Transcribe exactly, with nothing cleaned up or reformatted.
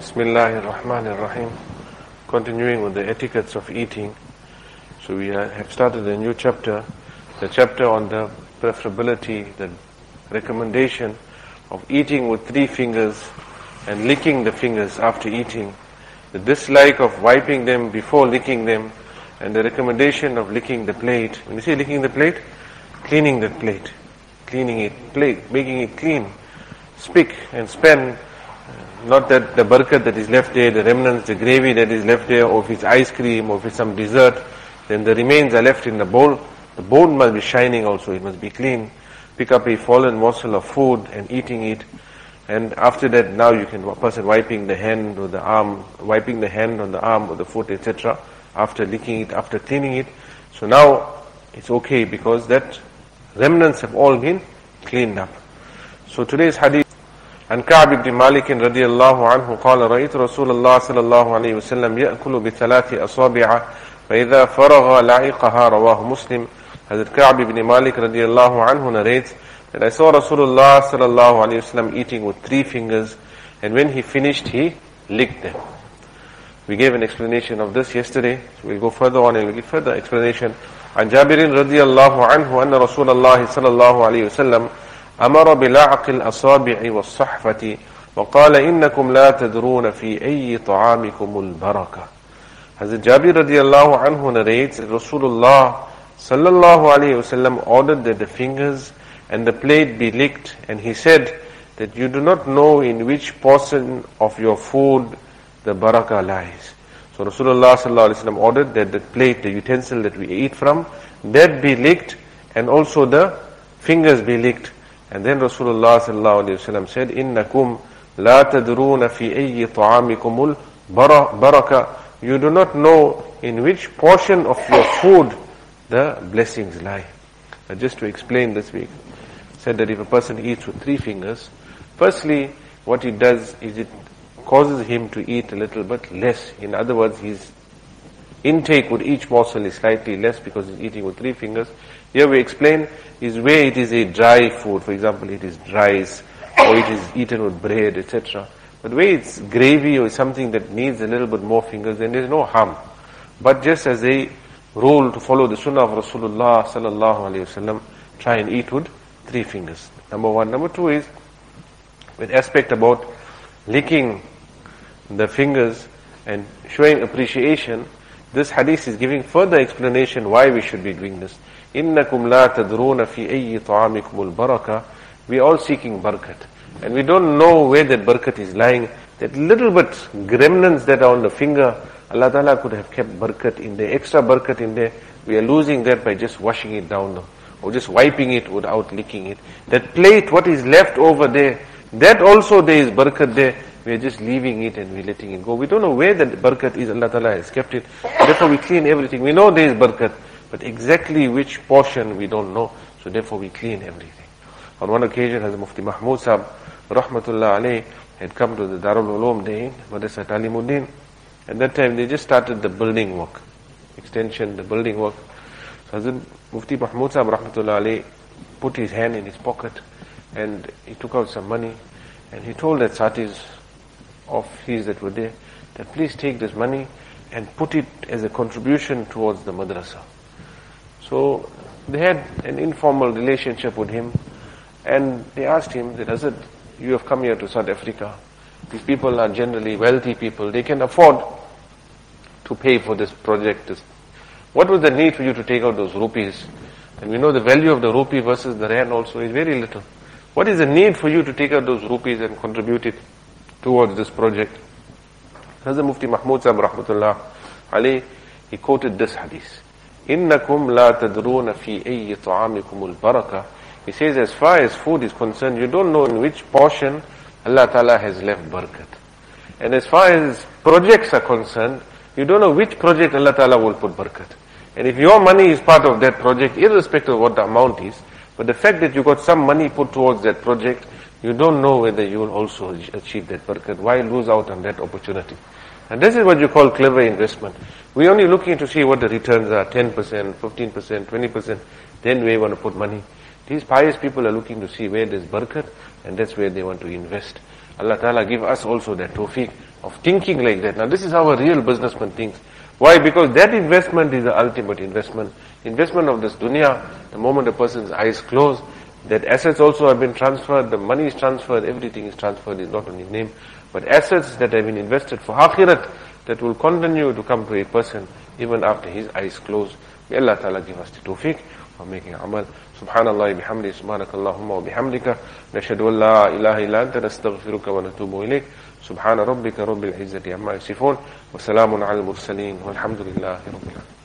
Bismillahir Rahmanir Rahim. Continuing with the etiquettes of eating. So we have started a new chapter, the chapter on the preferability, the recommendation of eating with three fingers and licking the fingers after eating, the dislike of wiping them before licking them, and the recommendation of licking the plate. When you say licking the plate, cleaning the plate, cleaning it, plate, making it clean, spick and span. Not that the barakat that is left there, the remnants, the gravy that is left there, or if it's ice cream, or if it's some dessert, then the remains are left in the bowl. The bowl must be shining also, it must be clean. Pick up a fallen morsel of food and eating it. And after that, now you can, a person wiping the hand or the arm, wiping the hand on the arm or the foot, et cetera, after licking it, after cleaning it. So now it's okay because that remnants have all been cleaned up. So today's hadith, عن كعب بن مالك رضي الله عنه قال رأيت رسول الله صلى الله عليه وسلم يأكل بثلاث أصابع فإذا فرغ لعقها رواه مسلم. Hazrat Ka'b ibn Malik radiallahu anhu narrates that I saw Rasulullah sallallahu alayhi wasallam eating with three fingers, and when he finished he licked them. We gave an explanation of this yesterday, so we'll go further on and we'll give further explanation. عن جابر رضي الله عنه أن رسول الله صلى الله عليه وسلم أمر بلعق الأصابع والصحفة وقال إنكم لا تدرون في أي طعامكم البركة. Hazrat Jabir radiallahu anhu narrates that Rasulullah sallallahu alayhi wasallam ordered that the fingers and the plate be licked, and he said that you do not know in which portion of your food the barakah lies. So Rasulullah sallallahu alayhi wasallam ordered that the plate, the utensil that we eat from, that be licked, and also the fingers be licked. And then Rasulullah sallallahu alayhi wasallam said, إِنَّكُمْ لَا تَدْرُونَ فِي أَيِّ طَعَامِكُمُ الْبَرَكَةِ. You do not know in which portion of your food the blessings lie. Now just to explain this week, said that if a person eats with three fingers, firstly, what it does is it causes him to eat a little bit less. In other words, his intake with each morsel is slightly less because he's eating with three fingers. Here we explain is where it is a dry food, for example, it is rice, or it is eaten with bread, et cetera. But where it's gravy or something that needs a little bit more fingers, then there's no harm. But just as a rule to follow the sunnah of Rasulullah sallallahu alayhi wasallam, try and eat with three fingers. Number one. Number two is, with aspect about licking the fingers and showing appreciation, this hadith is giving further explanation why we should be doing this. إِنَّكُمْ لَا تَدْرُونَ فِي أَيِّ طَعَامِكُمُ الْبَرَكَةِ. We are all seeking barakat, and we don't know where that barakat is lying. That little bit remnants that are on the finger, Allah Ta'ala could have kept barakat in there, extra barakat in there. We are losing that by just washing it down, or just wiping it without licking it. That plate, what is left over there, that also there is barakat there. We are just leaving it and we are letting it go. We don't know where that barakat is. Allah Ta'ala has kept it. Therefore we clean everything. We know there is barakat, but exactly which portion we don't know. So therefore we clean everything. On one occasion, Hazrat Mufti Mahmud Sahib, rahmatullah alayhi, had come to the Darul Ulum day, Madrasa Talimuddin. At that time they just started the building work, extension, the building work. So Hazrat Mufti Mahmud Sahib, rahmatullah alayhi, put his hand in his pocket and he took out some money and he told that satis of his that were there, that please take this money and put it as a contribution towards the madrasa. So they had an informal relationship with him, and they asked him that, Hazrat, you have come here to South Africa. These people are generally wealthy people. They can afford to pay for this project. What was the need for you to take out those rupees? And we know the value of the rupee versus the rand also is very little. What is the need for you to take out those rupees and contribute it towards this project? Hazrat Mufti Mahmud Sahib rahmatullah alayhi, he quoted this hadith. إِنَّكُمْ لَا تَدْرُونَ فِي أَيِّ طَعَامِكُمُ الْبَرَكَةِ. He says, as far as food is concerned, you don't know in which portion Allah Ta'ala has left barakat. And as far as projects are concerned, you don't know which project Allah Ta'ala will put barakat. And if your money is part of that project, irrespective of what the amount is, but the fact that you got some money put towards that project, you don't know whether you will also achieve that barakat. Why lose out on that opportunity? And this is what you call clever investment. We're only looking to see what the returns are, ten percent, fifteen percent, twenty percent, then we want to put money. These pious people are looking to see where there's barakat, and that's where they want to invest. Allah Ta'ala give us also that tawfiq of thinking like that. Now this is how a real businessman thinks. Why? Because that investment is the ultimate investment. Investment of this dunya, the moment a person's eyes close, that assets also have been transferred, the money is transferred, everything is transferred, is not only name, but assets that have been invested for akhirat, that will continue to come to a person even after his eyes close. May Allah Ta'ala give us the tawfiq for making amal. Subhanallah bihamdi, subhanakallahumma wa bihamdika, nashhadu an la ilaha illa anta nastaghfiruka wa natubu ilayk. Subhana rabbika rabbil izzati amma yasifun, wa salamun ala al-mursaleen, walhamdulillahi rabbil alamin.